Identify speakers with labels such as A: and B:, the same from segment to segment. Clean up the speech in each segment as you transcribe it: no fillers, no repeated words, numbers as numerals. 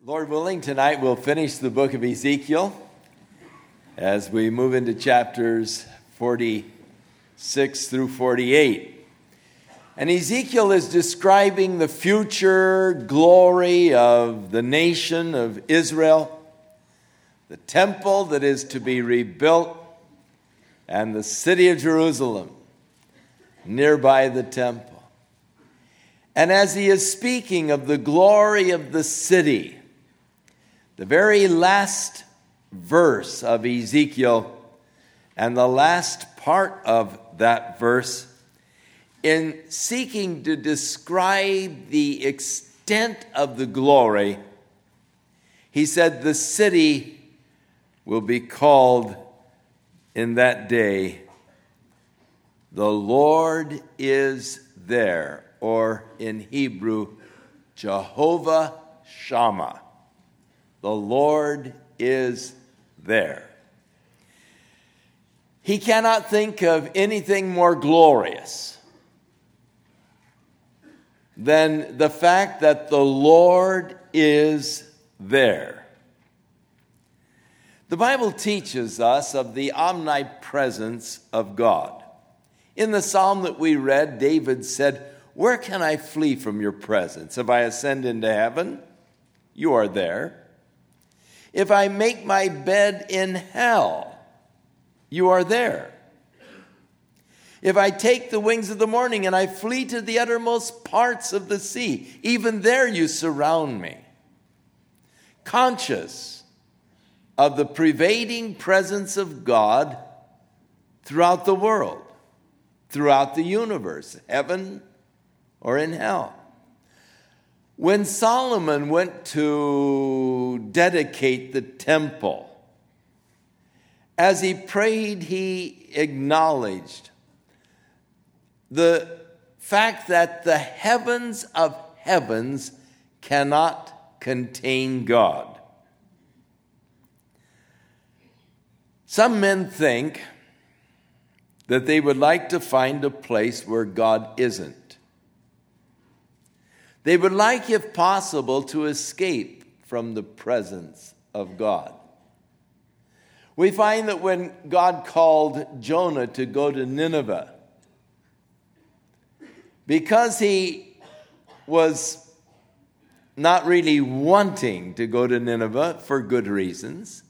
A: Lord willing, tonight we'll finish the book of Ezekiel as we move into chapters 46 through 48. And Ezekiel is describing the future glory of the nation of Israel, the temple that is to be rebuilt, and the city of Jerusalem nearby the temple. And as he is speaking of the glory of the city, the very last verse of Ezekiel and the last part of that verse, in seeking to describe the extent of the glory, he said the city will be called in that day, "The Lord is there," or in Hebrew, Jehovah Shammah. The Lord is there. He cannot think of anything more glorious than the fact that the Lord is there. The Bible teaches us of the omnipresence of God. In the psalm that we read, David said, "Where can I flee from your presence? If I ascend into heaven, you are there. If I make my bed in hell, you are there. If I take the wings of the morning and I flee to the uttermost parts of the sea, even there you surround me." Conscious of the pervading presence of God throughout the world, throughout the universe, heaven or in hell. When Solomon went to dedicate the temple, as he prayed, he acknowledged the fact that the heavens of heavens cannot contain God. Some men think that they would like to find a place where God isn't. They would like, if possible, to escape from the presence of God. We find that when God called Jonah to go to Nineveh, because he was not really wanting to go to Nineveh for good reasons,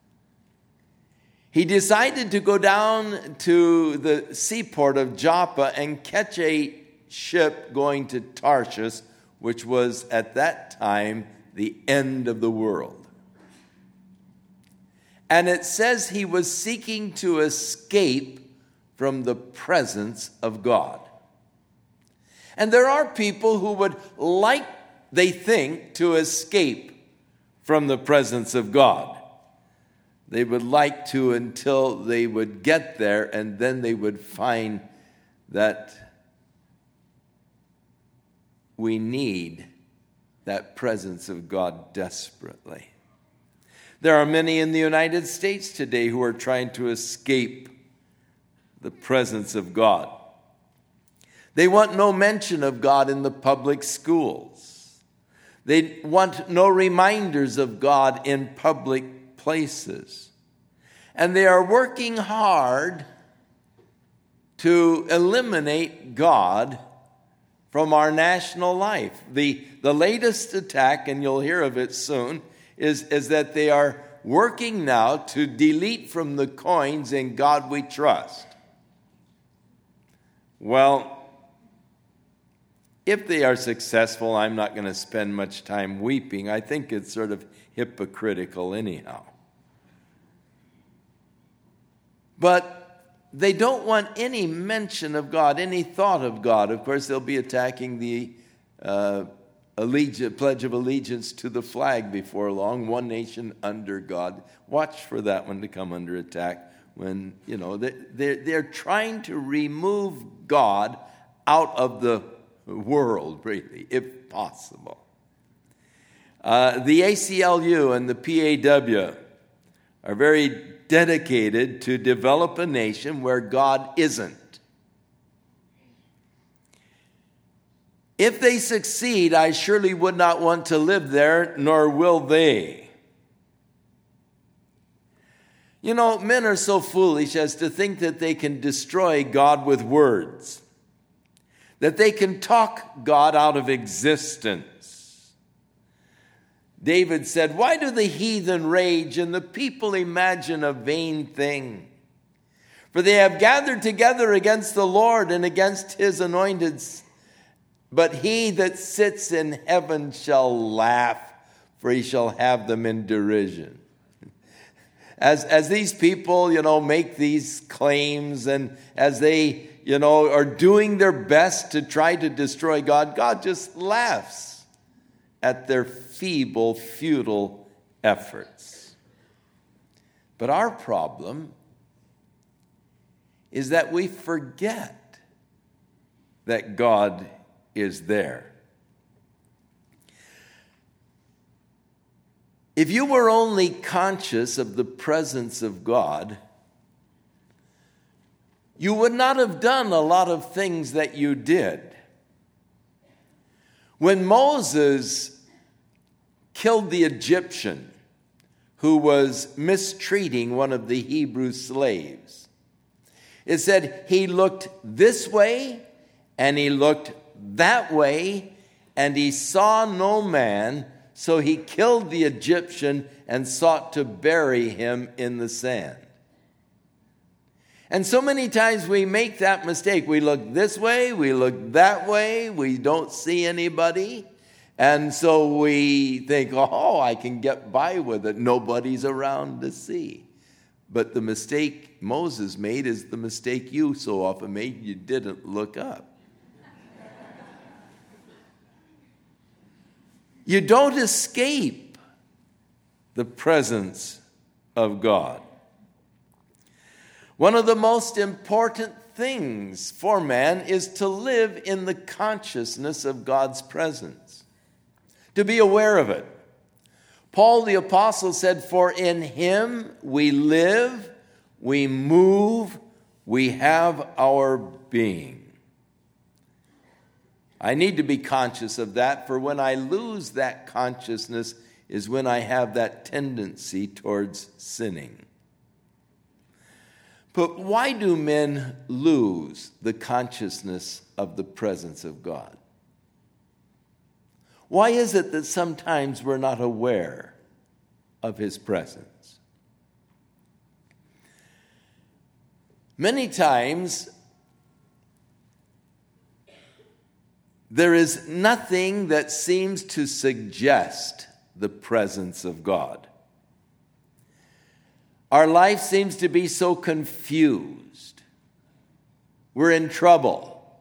A: he decided to go down to the seaport of Joppa and catch a ship going to Tarshish, which was at that time the end of the world. And it says he was seeking to escape from the presence of God. And there are people who would like, they think, to escape from the presence of God. They would like to until they would get there, and then they would find that we need that presence of God desperately. There are many in the United States today who are trying to escape the presence of God. They want no mention of God in the public schools. They want no reminders of God in public places. And they are working hard to eliminate God from our national life. The latest attack, and you'll hear of it soon, is that they are working now to delete from the coins "In God We Trust." Well, if they are successful, I'm not going to spend much time weeping. I think it's sort of hypocritical anyhow. But they don't want any mention of God, any thought of God. Of course, they'll be attacking the Pledge of Allegiance to the flag before long, one nation under God. Watch for that one to come under attack when, they're trying to remove God out of the world, really, if possible. The ACLU and the PAW are very dedicated to develop a nation where God isn't. If they succeed, I surely would not want to live there, nor will they. You know, men are so foolish as to think that they can destroy God with words, that they can talk God out of existence. David said, "Why do the heathen rage and the people imagine a vain thing? For they have gathered together against the Lord and against his anointed. But he that sits in heaven shall laugh, for he shall have them in derision." As these people, make these claims, and as they, are doing their best to try to destroy God, God just laughs at their feeble, futile efforts. But our problem is that we forget that God is there. If you were only conscious of the presence of God, you would not have done a lot of things that you did. When Moses killed the Egyptian who was mistreating one of the Hebrew slaves, it said he looked this way and he looked that way, and he saw no man. So he killed the Egyptian and sought to bury him in the sand. And so many times we make that mistake. We look this way, we look that way, we don't see anybody. And so we think, I can get by with it. Nobody's around to see. But the mistake Moses made is the mistake you so often made. You didn't look up. You don't escape the presence of God. One of the most important things for man is to live in the consciousness of God's presence, to be aware of it. Paul the Apostle said, "For in him we live, we move, we have our being." I need to be conscious of that, for when I lose that consciousness is when I have that tendency towards sinning. But why do men lose the consciousness of the presence of God? Why is it that sometimes we're not aware of his presence? Many times, there is nothing that seems to suggest the presence of God. Our life seems to be so confused. We're in trouble.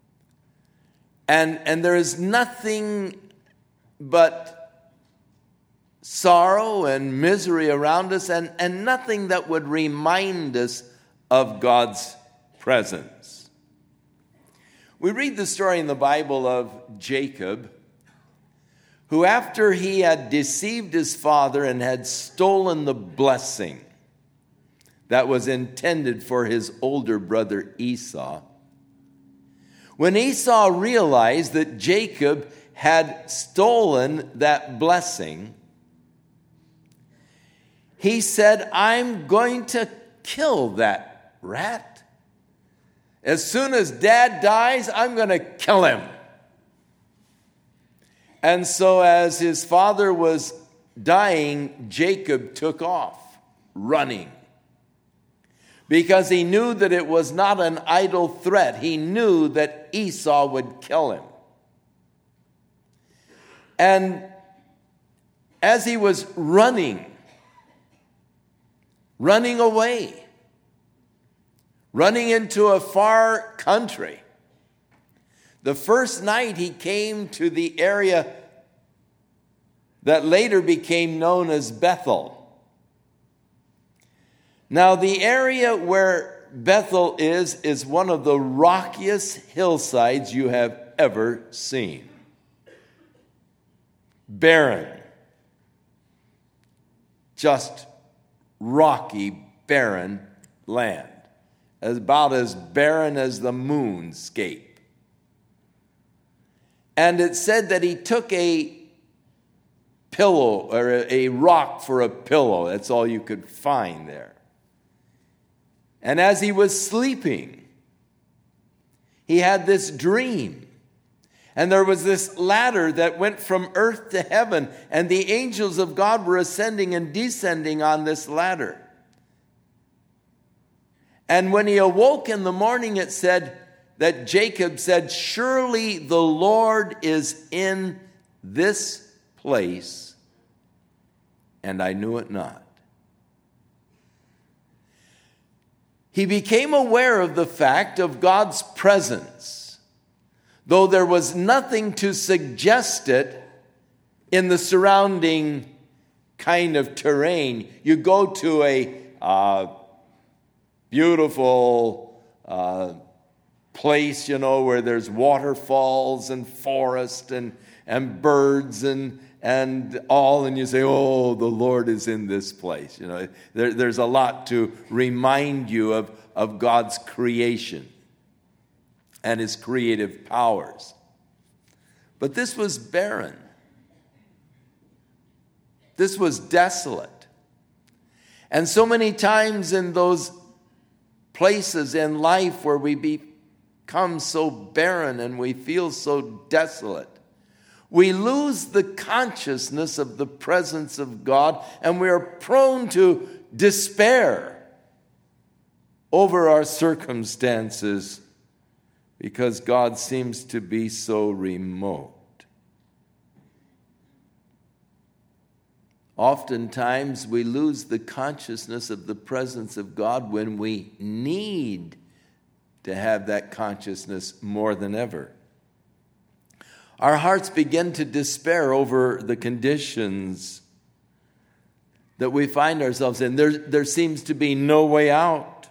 A: And there is nothing but sorrow and misery around us, and nothing that would remind us of God's presence. We read the story in the Bible of Jacob, who after he had deceived his father and had stolen the blessing that was intended for his older brother Esau, when Esau realized that Jacob had stolen that blessing, he said, "I'm going to kill that rat. As soon as Dad dies, I'm going to kill him." And so as his father was dying, Jacob took off, running, because he knew that it was not an idle threat. He knew that Esau would kill him. And as he was running away, running into a far country, the first night he came to the area that later became known as Bethel. Now, the area where Bethel is one of the rockiest hillsides you have ever seen. Barren. Just rocky, barren land. About as barren as the moonscape. And it said that he took a pillow or a rock for a pillow. That's all you could find there. And as he was sleeping, he had this dream. And there was this ladder that went from earth to heaven, and the angels of God were ascending and descending on this ladder. And when he awoke in the morning, it said that Jacob said, "Surely the Lord is in this place, and I knew it not." He became aware of the fact of God's presence, though there was nothing to suggest it in the surrounding kind of terrain. You go to a beautiful place, where there's waterfalls and forest and birds and all, and you say, "Oh, the Lord is in this place." There's a lot to remind you of God's creation and his creative powers. But this was barren. This was desolate. And so many times in those places in life where we become so barren and we feel so desolate, we lose the consciousness of the presence of God, and we are prone to despair over our circumstances because God seems to be so remote. Oftentimes we lose the consciousness of the presence of God when we need to have that consciousness more than ever. Our hearts begin to despair over the conditions that we find ourselves in. There seems to be no way out.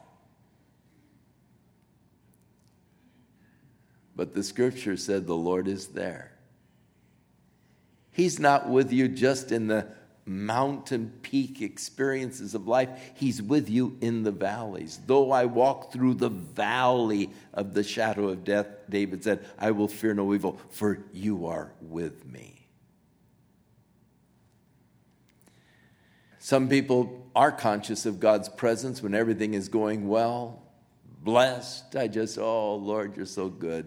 A: But the scripture said the Lord is there. He's not with you just in the mountain peak experiences of life. He's with you in the valleys. Though I walk through the valley of the shadow of death, David said, I will fear no evil, for you are with me. Some people are conscious of God's presence when everything is going well. Blessed. Oh, Lord, you're so good.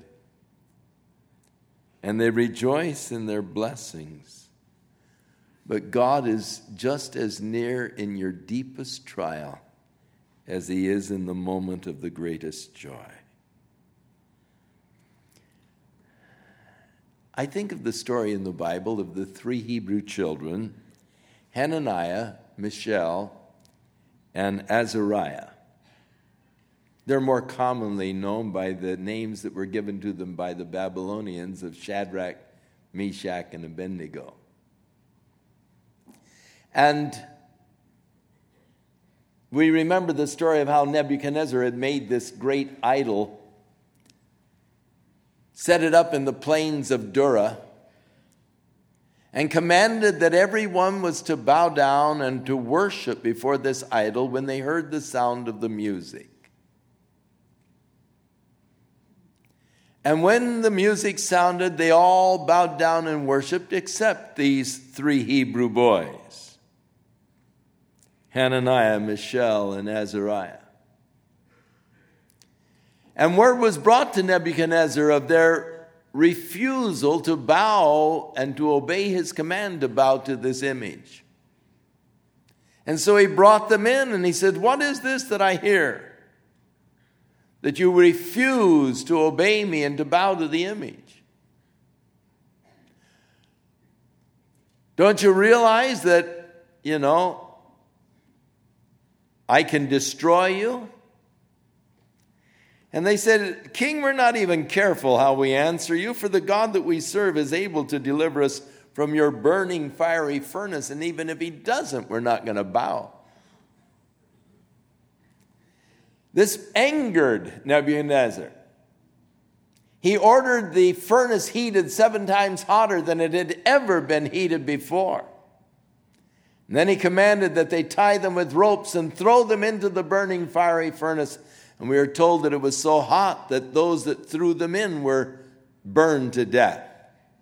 A: And they rejoice in their blessings. But God is just as near in your deepest trial as he is in the moment of the greatest joy. I think of the story in the Bible of the 3 Hebrew children, Hananiah, Mishael, and Azariah. They're more commonly known by the names that were given to them by the Babylonians of Shadrach, Meshach, and Abednego. And we remember the story of how Nebuchadnezzar had made this great idol, set it up in the plains of Dura, and commanded that everyone was to bow down and to worship before this idol when they heard the sound of the music. And when the music sounded, they all bowed down and worshiped, except these 3 Hebrew boys, Hananiah, Mishael, and Azariah. And word was brought to Nebuchadnezzar of their refusal to bow and to obey his command to bow to this image. And so he brought them in and he said, "What is this that I hear? That you refuse to obey me and to bow to the image? Don't you realize that, I can destroy you?" And they said, "King, we're not even careful how we answer you, for the God that we serve is able to deliver us from your burning fiery furnace, and even if he doesn't, we're not going to bow." This angered Nebuchadnezzar. He ordered the furnace heated 7 times hotter than it had ever been heated before. And then he commanded that they tie them with ropes and throw them into the burning fiery furnace. And we are told that it was so hot that those that threw them in were burned to death.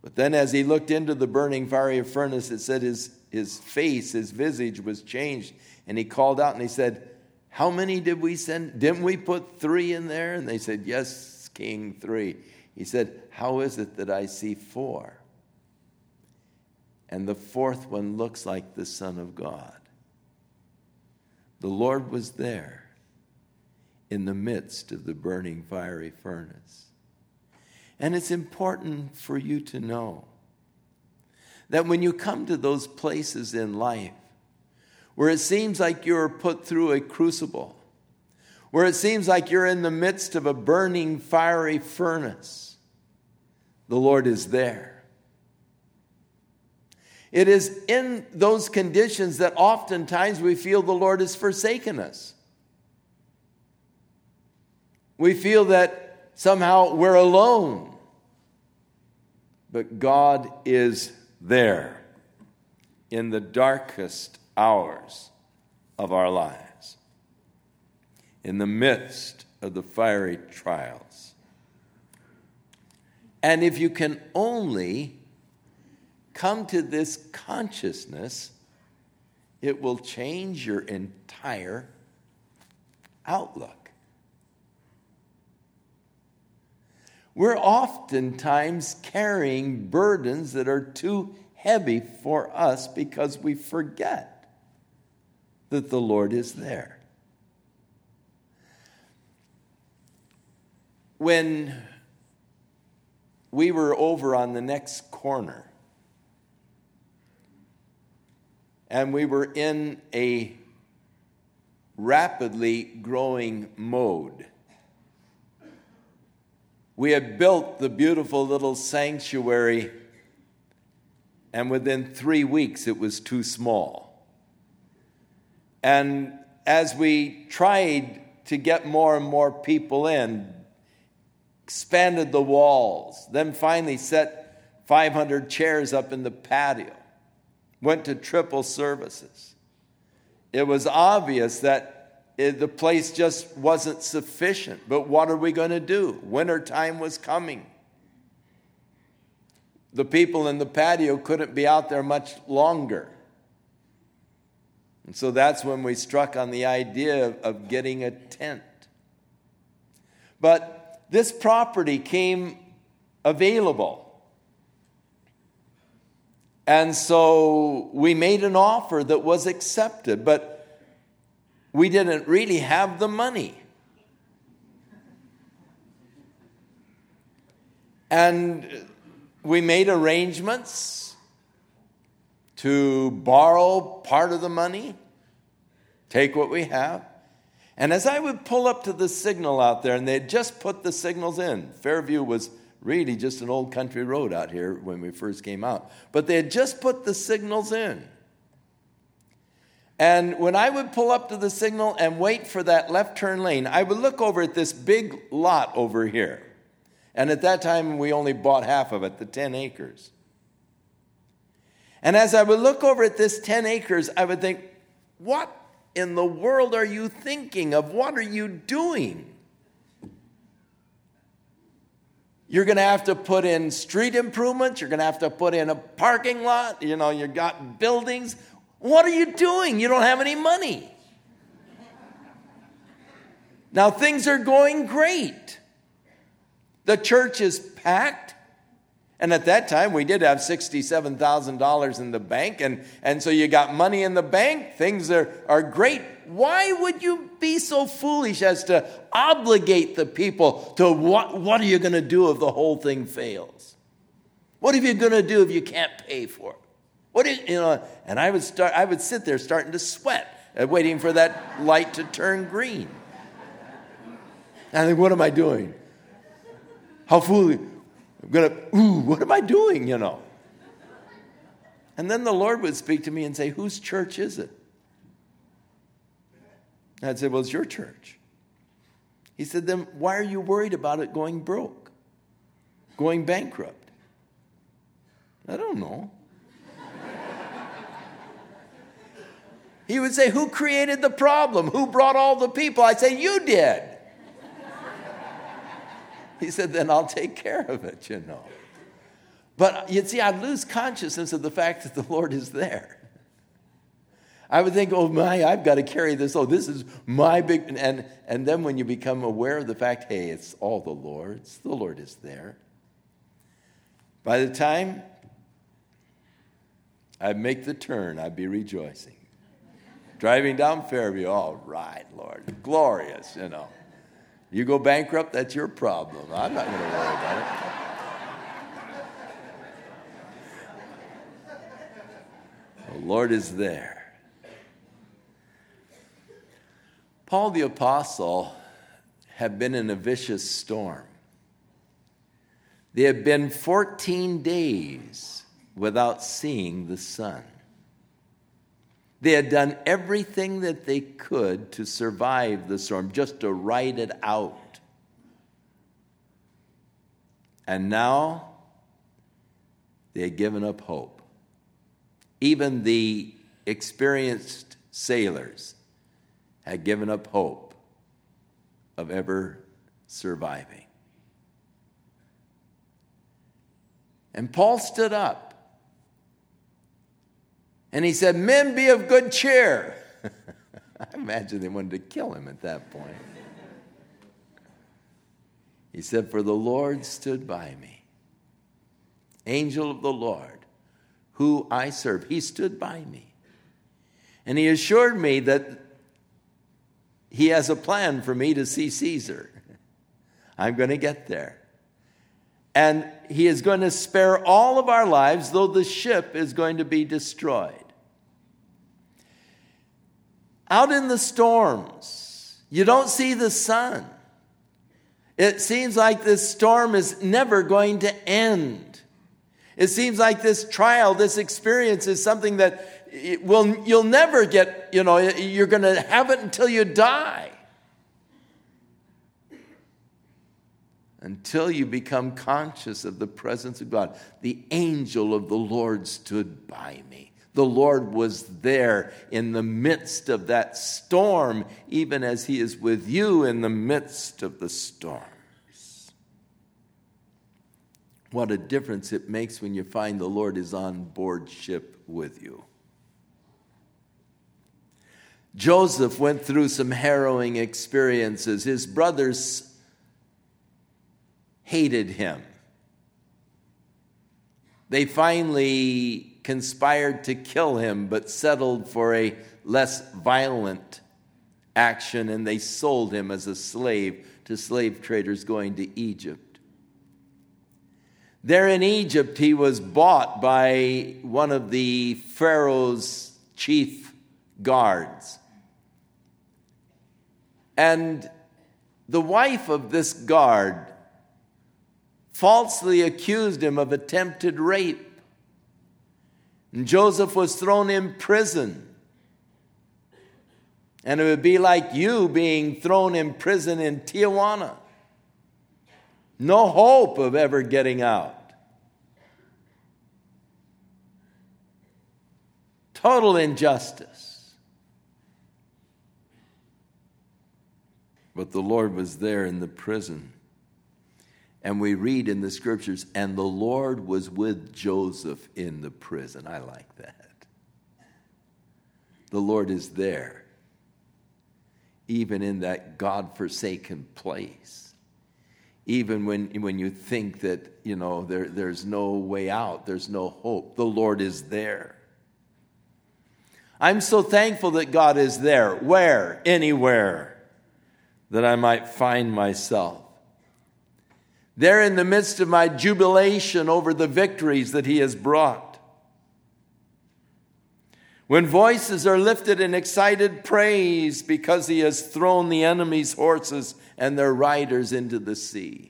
A: But then as he looked into the burning fiery furnace, it said his face, his visage was changed. And he called out and he said, how many did we send? Didn't we put 3 in there? And they said, yes, King, 3. He said, how is it that I see 4? And the 4th one looks like the Son of God. The Lord was there in the midst of the burning fiery furnace. And it's important for you to know that when you come to those places in life where it seems like you're put through a crucible, where it seems like you're in the midst of a burning fiery furnace, the Lord is there. It is in those conditions that oftentimes we feel the Lord has forsaken us. We feel that somehow we're alone. But God is there in the darkest hours of our lives, in the midst of the fiery trials. And if you can only come to this consciousness, it will change your entire outlook. We're oftentimes carrying burdens that are too heavy for us because we forget that the Lord is there. When we were over on the next corner, and we were in a rapidly growing mode. We had built the beautiful little sanctuary, and within 3 weeks it was too small. And as we tried to get more and more people in, expanded the walls, then finally set 500 chairs up in the patio, went to triple services. It was obvious that the place just wasn't sufficient. But what are we going to do? Wintertime was coming. The people in the patio couldn't be out there much longer. And so that's when we struck on the idea of getting a tent. But this property came available. And so we made an offer that was accepted, but we didn't really have the money. And we made arrangements to borrow part of the money, take what we have. And as I would pull up to the signal out there, and they had just put the signals in, Fairview was really just an old country road out here when we first came out. But they had just put the signals in. And when I would pull up to the signal and wait for that left turn lane, I would look over at this big lot over here. And at that time, we only bought half of it, the 10 acres. And as I would look over at this 10 acres, I would think, what in the world are you thinking of? What are you doing? You're going to have to put in street improvements. You're going to have to put in a parking lot. You know, you've got buildings. What are you doing? You don't have any money. Now, things are going great. The church is packed. And at that time, we did have $67,000 in the bank. And so you got money in the bank. Things are great. Why would you be so foolish as to obligate the people to what are you going to do if the whole thing fails? What are you going to do if you can't pay for it? And I would sit there starting to sweat, waiting for that light to turn green. And I think, what am I doing? How foolish. What am I doing, And then the Lord would speak to me and say, whose church is it? And I'd say, well, it's your church. He said, then why are you worried about it going broke, going bankrupt? I don't know. He would say, who created the problem? Who brought all the people? I'd say, you did. He said, then I'll take care of it, But you see, I'd lose consciousness of the fact that the Lord is there. I would think, oh my, I've got to carry this. Oh, this is my big... And then when you become aware of the fact, hey, it's all the Lord's. The Lord is there. By the time I make the turn, I'd be rejoicing. Driving down Fairview, all right, Lord, glorious, You go bankrupt, that's your problem. I'm not going to worry about it. The Lord is there. Paul the Apostle had been in a vicious storm. They had been 14 days without seeing the sun. They had done everything that they could to survive the storm, just to ride it out. And now they had given up hope. Even the experienced sailors had given up hope of ever surviving. And Paul stood up and he said, "Men, be of good cheer." I imagine they wanted to kill him at that point. He said, "For the Lord stood by me. Angel of the Lord, who I serve, he stood by me. And he assured me that he has a plan for me to see Caesar. I'm going to get there. And he is going to spare all of our lives, though the ship is going to be destroyed." Out in the storms, you don't see the sun. It seems like this storm is never going to end. It seems like this trial, this experience is something that you'll never get, you're going to have it until you die. Until you become conscious of the presence of God. The angel of the Lord stood by me. The Lord was there in the midst of that storm, even as he is with you in the midst of the storms. What a difference it makes when you find the Lord is on board ship with you. Joseph went through some harrowing experiences. His brothers hated him. They finally conspired to kill him, but settled for a less violent action, and they sold him as a slave to slave traders going to Egypt. There in Egypt, he was bought by one of the Pharaoh's chief guards. And the wife of this guard falsely accused him of attempted rape. And Joseph was thrown in prison. And it would be like you being thrown in prison in Tijuana. No hope of ever getting out. Total injustice. But the Lord was there in the prison. And we read in the scriptures, and the Lord was with Joseph in the prison. I like that. The Lord is there, even in that God-forsaken place. Even when you think that, there's no way out, there's no hope, the Lord is there. I'm so thankful that God is there. Where? Anywhere that I might find myself. There in the midst of my jubilation over the victories that he has brought. When voices are lifted in excited praise because he has thrown the enemy's horses and their riders into the sea.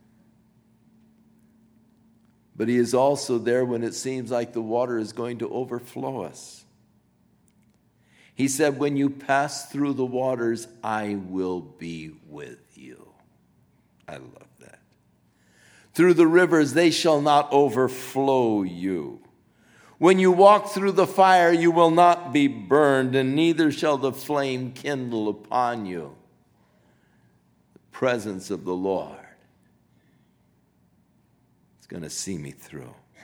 A: But he is also there when it seems like the water is going to overflow us. He said, "When you pass through the waters, I will be with you." I love that. "Through the rivers, they shall not overflow you. When you walk through the fire, you will not be burned, and neither shall the flame kindle upon you." The presence of the Lord is going to see me through.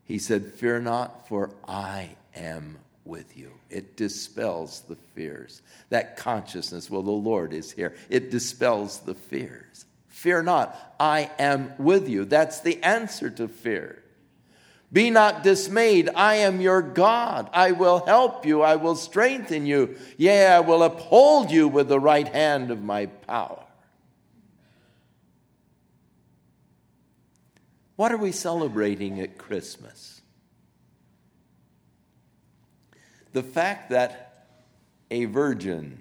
A: He said, "Fear not, for I am with you." It dispels the fears. That consciousness, well, the Lord is here. It dispels the fears. Fear not, I am with you. That's the answer to fear. Be not dismayed. I am your God. I will help you. I will strengthen you. Yea, I will uphold you with the right hand of my power. What are we celebrating at Christmas? The fact that a virgin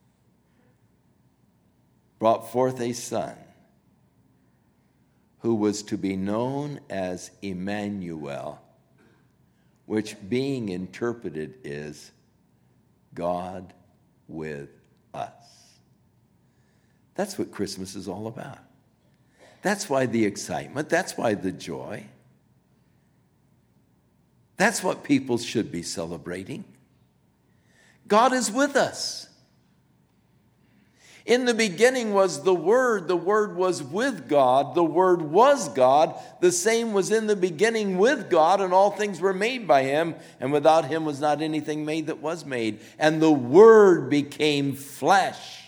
A: brought forth a son who was to be known as Emmanuel, which being interpreted is God with us. That's what Christmas is all about. That's why the excitement. That's why the joy. That's what people should be celebrating. God is with us. In the beginning was the Word. The Word was with God. The Word was God. The same was in the beginning with God, and all things were made by him, and without him was not anything made that was made. And the Word became flesh,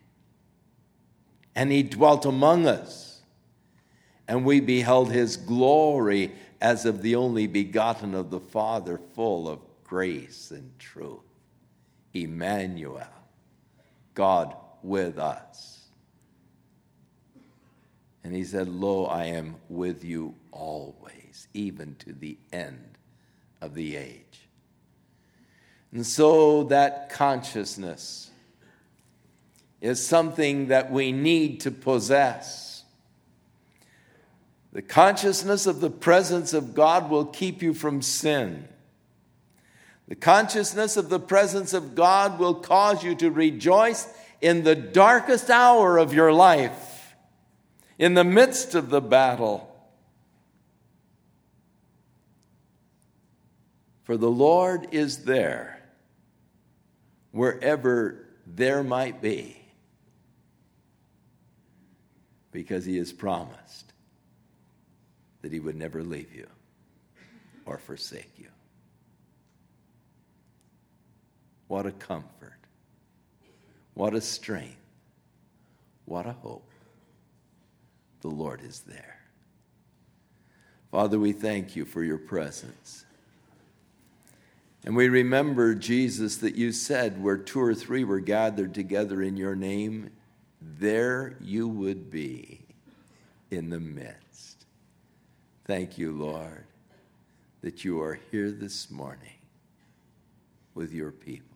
A: and he dwelt among us. And we beheld his glory as of the only begotten of the Father, full of grace and truth. Emmanuel, God with us. And he said, "Lo, I am with you always, even to the end of the age." And so that consciousness is something that we need to possess. The consciousness of the presence of God will keep you from sin. The consciousness of the presence of God will cause you to rejoice in the darkest hour of your life, in the midst of the battle. For the Lord is there, wherever there might be, because he has promised that he would never leave you or forsake you. What a comfort. What a strength. What a hope. The Lord is there. Father, we thank you for your presence. And we remember, Jesus, that you said where 2 or 3 were gathered together in your name, there you would be in the midst. Thank you, Lord, that you are here this morning with your people.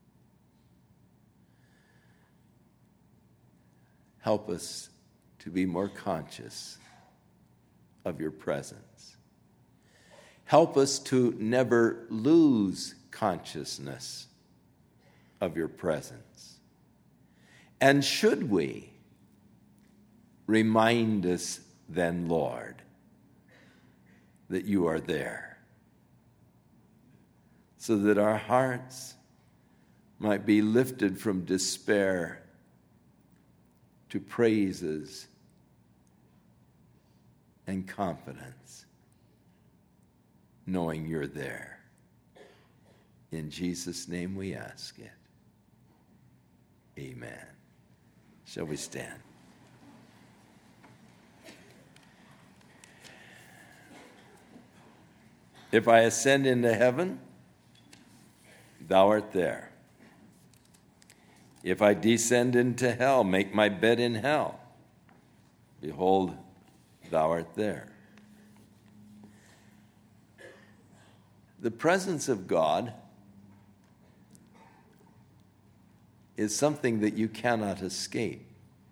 A: Help us to be more conscious of your presence. Help us to never lose consciousness of your presence. And should we, remind us then, Lord, that you are there, so that our hearts might be lifted from despair to praises and confidence, knowing you're there. In Jesus' name we ask it. Amen. Shall we stand? If I ascend into heaven, thou art there. If I descend into hell, make my bed in hell, behold, thou art there. The presence of God is something that you cannot escape.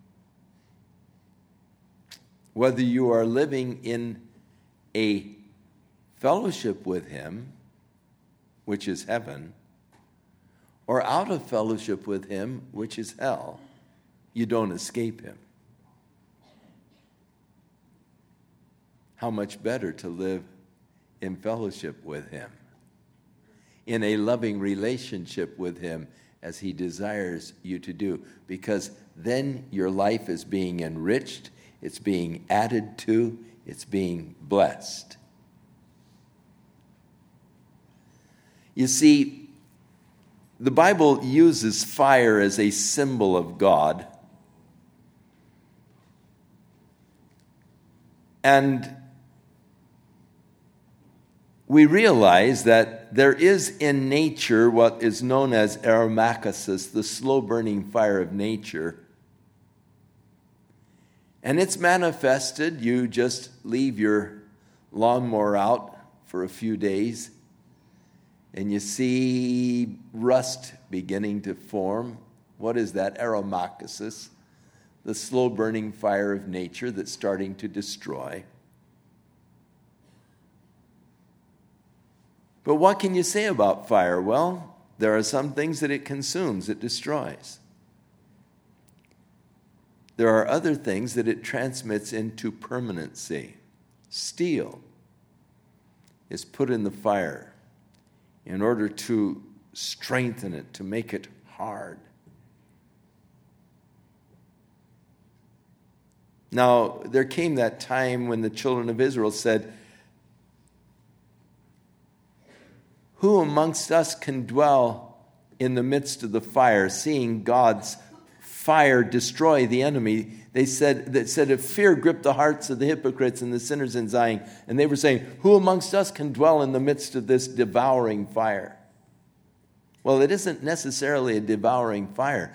A: Whether you are living in a fellowship with him, which is heaven, or out of fellowship with him, which is hell, you don't escape him. How much better to live in fellowship with him, in a loving relationship with him, as he desires you to do, because then your life is being enriched, it's being added to, it's being blessed. You see, the Bible uses fire as a symbol of God. And we realize that there is in nature what is known as aromachesis, the slow-burning fire of nature. And it's manifested. You just leave your lawnmower out for a few days, and you see rust beginning to form. What is that? Aromachesis, the slow-burning fire of nature that's starting to destroy. But what can you say about fire? Well, there are some things that it consumes, it destroys. There are other things that it transmits into permanency. Steel is put in the fire in order to strengthen it, to make it hard. Now, there came that time when the children of Israel said, "Who amongst us can dwell in the midst of the fire?" Seeing God's fire destroy the enemy, they said, if fear gripped the hearts of the hypocrites and the sinners in Zion, and they were saying, "Who amongst us can dwell in the midst of this devouring fire?" Well, it isn't necessarily a devouring fire.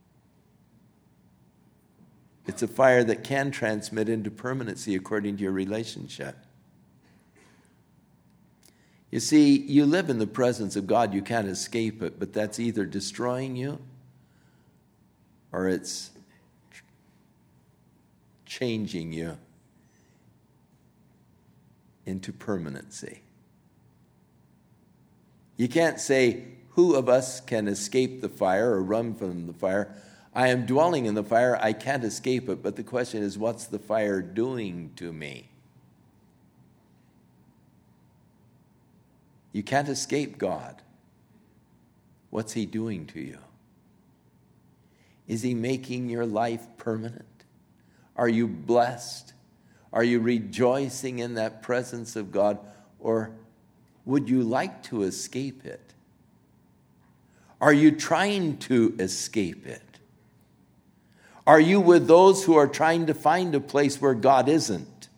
A: It's a fire that can transmit into permanency according to your relationship. You see, you live in the presence of God. You can't escape it, but that's either destroying you or it's changing you into permanency. You can't say, "Who of us can escape the fire or run from the fire?" I am dwelling in the fire. I can't escape it. But the question is, what's the fire doing to me? You can't escape God. What's He doing to you? Is He making your life permanent? Are you blessed? Are you rejoicing in that presence of God? Or would you like to escape it? Are you trying to escape it? Are you with those who are trying to find a place where God isn't?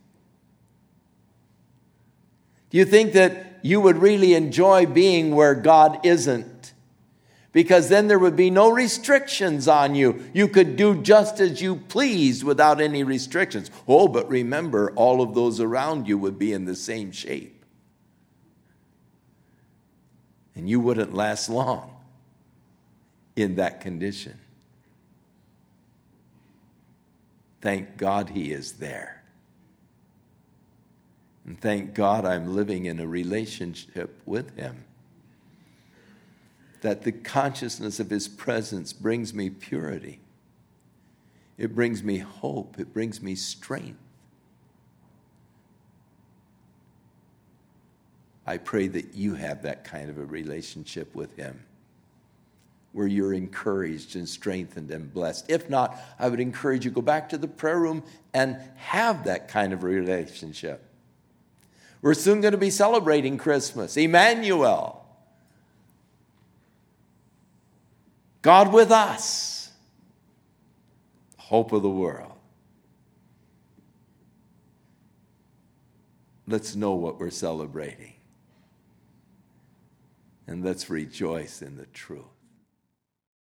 A: Do you think that you would really enjoy being where God isn't? Because then there would be no restrictions on you. You could do just as you please without any restrictions. Oh, but remember, all of those around you would be in the same shape. And you wouldn't last long in that condition. Thank God He is there. And thank God I'm living in a relationship with Him. That the consciousness of His presence brings me purity. It brings me hope. It brings me strength. I pray that you have that kind of a relationship with Him, where you're encouraged and strengthened and blessed. If not, I would encourage you to go back to the prayer room and have that kind of relationship. We're soon going to be celebrating Christmas. Emmanuel. God with us. Hope of the world. Let's know what we're celebrating. And let's rejoice in the truth.